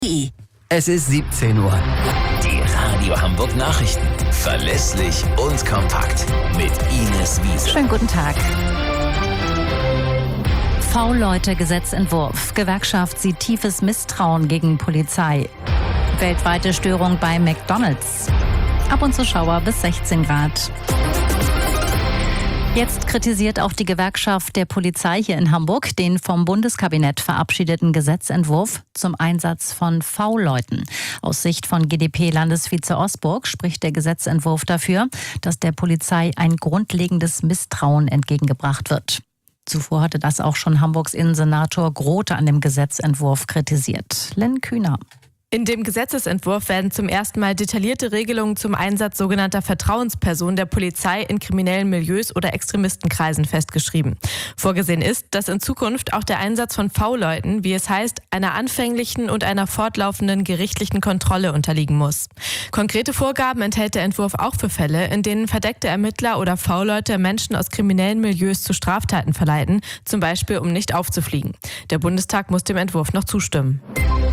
Es ist 17 Uhr. Die Radio Hamburg Nachrichten. Verlässlich und kompakt. Mit Ines Wiese. Schönen guten Tag. V-Leute-Gesetzentwurf. Gewerkschaft sieht tiefes Misstrauen gegen Polizei. Weltweite Störung bei McDonald's. Ab und zu Schauer bis 16 Grad. Jetzt kritisiert auch die Gewerkschaft der Polizei hier in Hamburg den vom Bundeskabinett verabschiedeten Gesetzentwurf zum Einsatz von V-Leuten. Aus Sicht von GdP-Landesvize Osburg spricht der Gesetzentwurf dafür, dass der Polizei ein grundlegendes Misstrauen entgegengebracht wird. Zuvor hatte das auch schon Hamburgs Innensenator Grote an dem Gesetzentwurf kritisiert. Len Kühner. In dem Gesetzesentwurf werden zum ersten Mal detaillierte Regelungen zum Einsatz sogenannter Vertrauenspersonen der Polizei in kriminellen Milieus oder Extremistenkreisen festgeschrieben. Vorgesehen ist, dass in Zukunft auch der Einsatz von V-Leuten, wie es heißt, einer anfänglichen und einer fortlaufenden gerichtlichen Kontrolle unterliegen muss. Konkrete Vorgaben enthält der Entwurf auch für Fälle, in denen verdeckte Ermittler oder V-Leute Menschen aus kriminellen Milieus zu Straftaten verleiten, zum Beispiel um nicht aufzufliegen. Der Bundestag muss dem Entwurf noch zustimmen.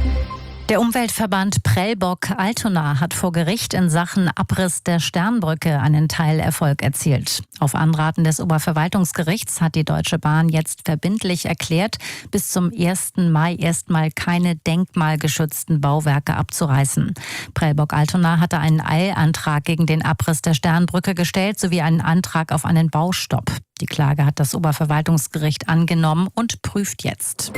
Der Umweltverband Prellbock-Altona hat vor Gericht in Sachen Abriss der Sternbrücke einen Teilerfolg erzielt. Auf Anraten des Oberverwaltungsgerichts hat die Deutsche Bahn jetzt verbindlich erklärt, bis zum 1. Mai erstmal keine denkmalgeschützten Bauwerke abzureißen. Prellbock-Altona hatte einen Eilantrag gegen den Abriss der Sternbrücke gestellt, sowie einen Antrag auf einen Baustopp. Die Klage hat das Oberverwaltungsgericht angenommen und prüft jetzt.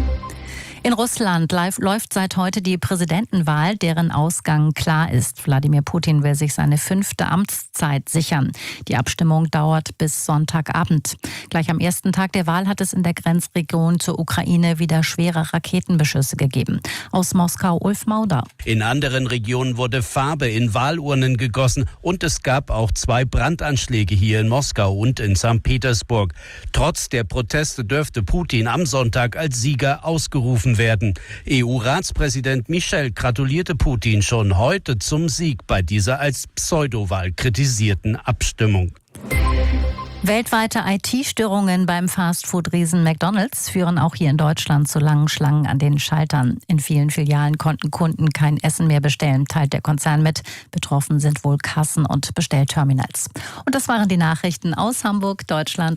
In Russland läuft seit heute die Präsidentenwahl, deren Ausgang klar ist. Wladimir Putin will sich seine 5. Amtszeit sichern. Die Abstimmung dauert bis Sonntagabend. Gleich am ersten Tag der Wahl hat es in der Grenzregion zur Ukraine wieder schwere Raketenbeschüsse gegeben. Aus Moskau Ulf Mauder. In anderen Regionen wurde Farbe in Wahlurnen gegossen und es gab auch 2 Brandanschläge hier in Moskau und in St. Petersburg. Trotz der Proteste dürfte Putin am Sonntag als Sieger ausgerufen werden. EU-Ratspräsident Michel gratulierte Putin schon heute zum Sieg bei dieser als Pseudowahl kritisierten Abstimmung. Weltweite IT-Störungen beim Fastfood-Riesen McDonald's führen auch hier in Deutschland zu langen Schlangen an den Schaltern. In vielen Filialen konnten Kunden kein Essen mehr bestellen, teilt der Konzern mit. Betroffen sind wohl Kassen und Bestellterminals. Und das waren die Nachrichten aus Hamburg, Deutschland